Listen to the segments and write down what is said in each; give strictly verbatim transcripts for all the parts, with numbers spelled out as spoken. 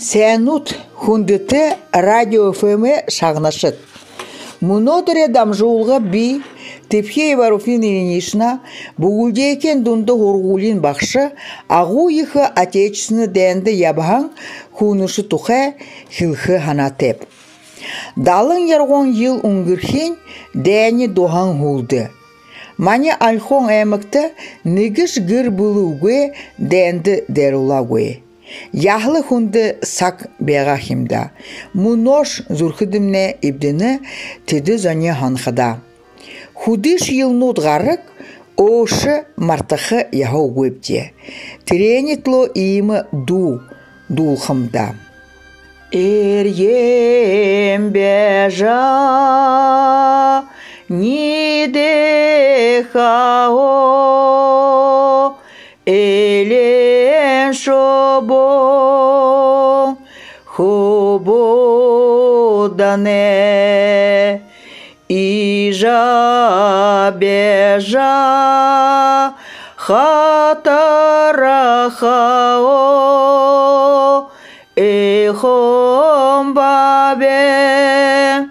Сәнут хундыты радио ФМ шағнашыт. Мұнодыре дамжуылға би Тепхеева Руфина Ильинична бұгылдейкен дұнды ғұрғулин бақшы ағу ехі отечественны дәнді ябған хунышы тұқа хилхы ханатеп. Далын ярғон ел ұңгірхен дәні доған ғулды. Мане альхон әмікті негіш гір бұлуғы дәнді дәрулагы. Яхлы хунды сак беғахимда. Мұнош зурхыдымне ибдіні теді зане ханхада. Худыш елнут ғарық ошы мартықы яхау гөпте. Тіренетло иімі ду дулхымда. Эрьем бежа нидехао элен шобо хубодане ижа бежа хатарахао эхом бабе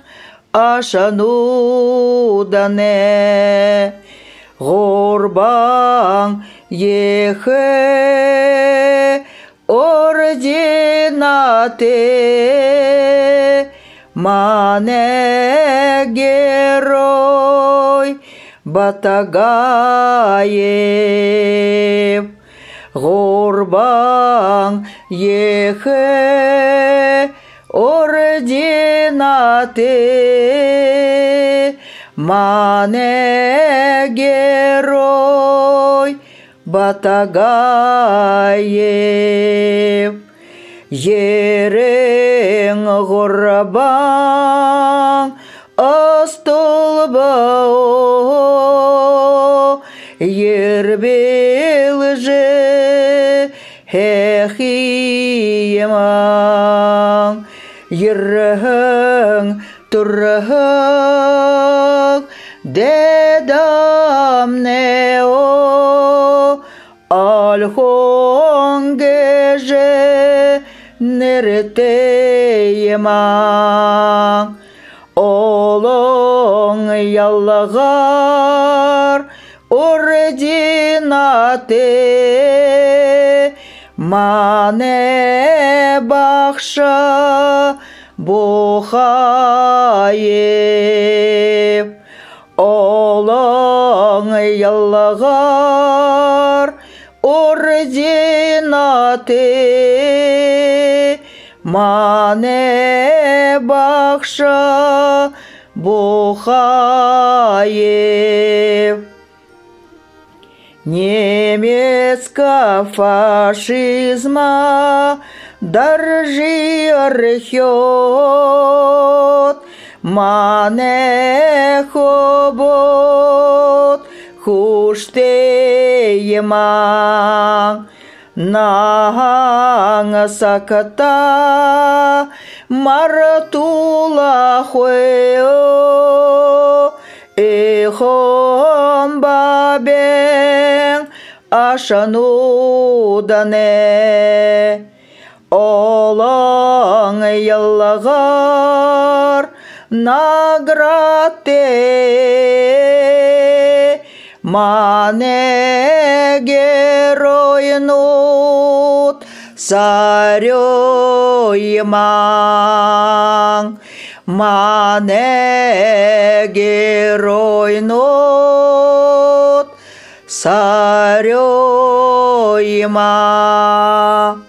ашанудане горбан ехе ординате мане герой Батагаев горбан ехе ординате мане герой Батагаев ерен горбан астолбао ербел же хехиеман ерен турхак дедамнео алхонгеже нертееман олон яллагар ординате мане бақша Бохаев олон яллагар ординате мане бақша Бохаев немецка фашизма даржи архет мане хобот хуштееман наханга саката маратула хуео эхом бабен ашанудане олан яллагар награте мане геройнут сарёйман мане геройнут сарёйман.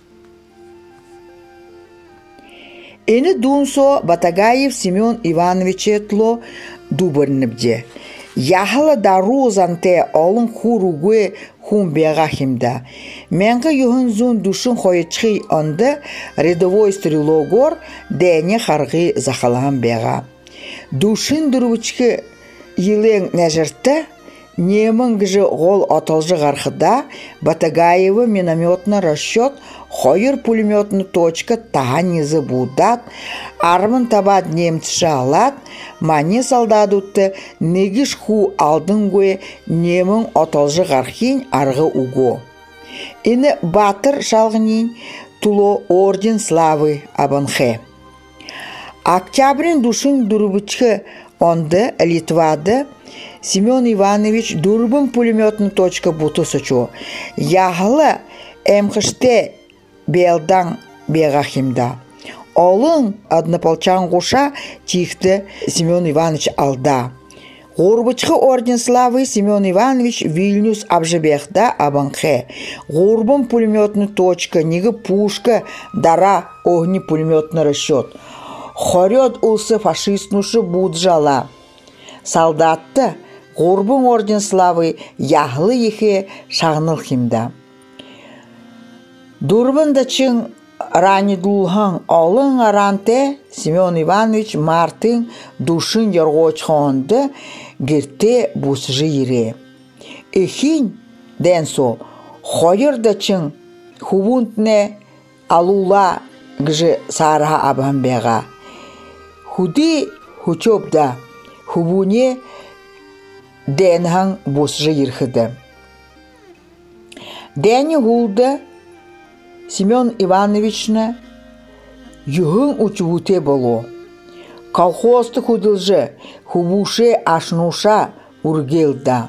Ені дунсо Батагаев Семен Иванович етло дубырныбде. Яхала дару занте олын хуругуе хун беғахимда. Менгі юхынзун душын хойчхи онды рядовой стрелогор дәне харғы захалған беға. Душын дұрвычки елен нәжірті немін гжы ғол оталжы ғарқыда Батагаевы минометны расчет хойыр пулеметны точка таға незі будат, армын табад немцші алат, мане солдадутты негіш ху алдын гөе немін оталжы ғарқин арғы уго. Ені батыр шалғынин туло орден славы абанхе. Октябрин душин дурбычхы онды Литвады Семен Иванович дурбын пулеметный точка бутысычу. Яхлы эмхыште белдан бегахимда. Олың однополчан гуша тихты Семен Иванович алда. Горбычхы орден славы Семен Иванович Вильнюс абжебехда абанхе. Горбын пулеметный точка, ниги пушка, дара огни пулеметный расчет. Хорет улсы фашистнушы буджала. Солдатты горбын орден славы яхлы ехе шағныл химда. Дурбында чың рани дулхан олың аранте Семен Иванович мартын душын ергочхонды герте бусжы ере. Эхин денсо хойырда чың хубунтне алула гжы сарха абамбега. Худи хучопда хубуне денхан бусжы ерхыды. Дени гулда Семен Ивановична юхын учуте было. Колхозты худылжы, хубуше ашнуша ургелда.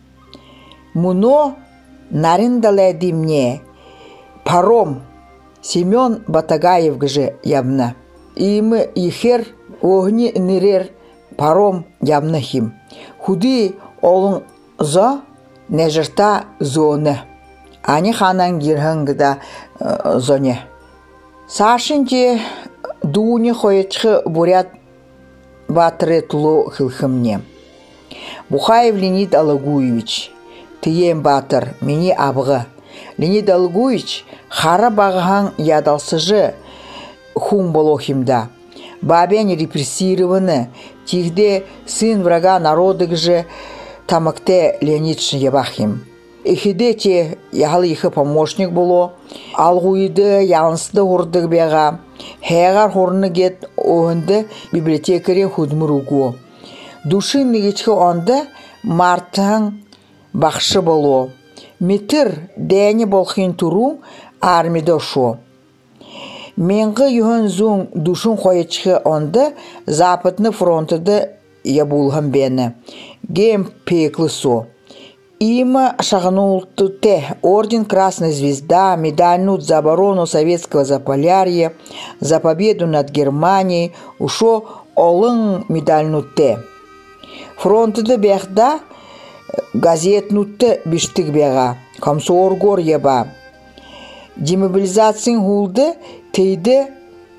Муно нариндаледи мне паром Семен Батагаев гжы явна. Имы ихер огни нерер паром явна хим. Худи олың за нежерта зоны. Ани ханан гирхангда зоне. Сашинти дуни хоечхы бурят батыры тулу хылхымне. Бухаев Леонид Алагуевич, тием батыр, мені абғы. Леонид Алагуевич хара бағыған ядалсыжы хум болохимда. Бабен репрессированы, тихде сын врага народы гжы тамакте Леонидшын ебахим. Эхидете яхалы ихы помощник было, алгуиды ялынсыды хордыг бега, хэгар хорны гет оғынды библиотекарен худмыругу. Душин негечкі онды мартын бақшы было. Метр дәне болхин туру армида шо. Менгі юхын зун душин хоечкі онды западны фронтыды ябулғын бені. Гем пеклы со. Има шагнулты те орден Красной Звезда, медаль за оборону советского Заполярья, за победу над Германией, ушо олың медаль те. Фронтыды бехда газет нутты биштик бега, комсор гор еба. Демобилизациян хулды тейді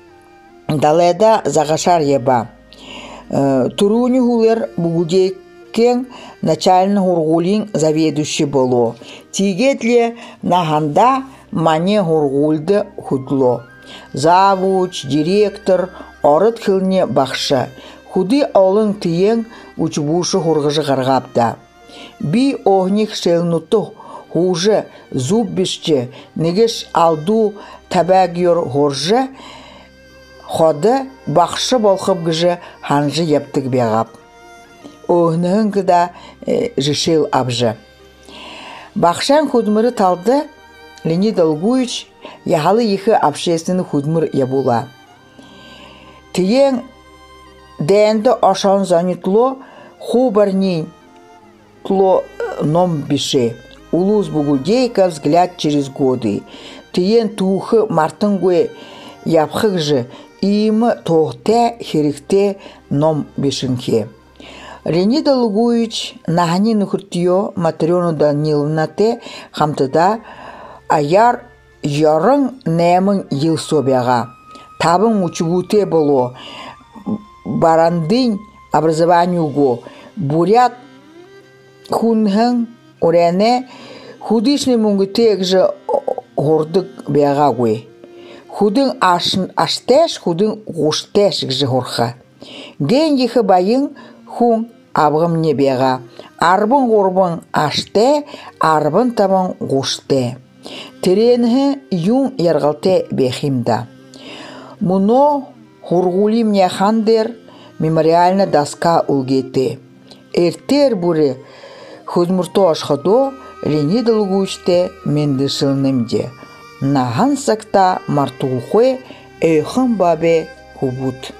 даледа загашар еба. Туруни хулер бугудей кен начальный хургулин заведующий было. Тигетле наганда мане хургульды худло. Завуч, директор, орыт хылне бақшы. Худы олың тиен учбушы хургыжы гаргапта. Би огник шелнуту хуже зуб бишче негеш алду табагьор хоржы ходы бақшы болхып гыжы ханжы ептік бегап. Оғынығын кіда жышел абжы. Бақшан худмыры талды Леонид Алагуевич яхалы ехы общественный худмыр ябула. Тиен дэнді ашан занитло хубарни тло ном бише. Улус бугудейка взгляд через годы. Тиен тухы мартынгуе япхыг жы имы тоғте херекте ном бишінке. Леонид Алагуевич нахани нухыртио Матрёну Даниловна те хамтыда аяр ярың нәмін ел собяға. Табын учугуте было барандын образованиуго. Бурят хунхын урене худишный мунгытек же гордык бяға гуй. Худын аштеш, худын гуштеш же горха. Ген ехы байын хун абғым не беға. Арбын ғорбын аште, арбын табын ғуште. Теренхі юн ярғалте бехимда. Муно хургулим не хандер мемориальна доска улгете. Эртер буры худмурто ашхадо Леонид Алагуевичте мендішілнімде. нахан сакта мартулхуе өйхөн бабе хубут.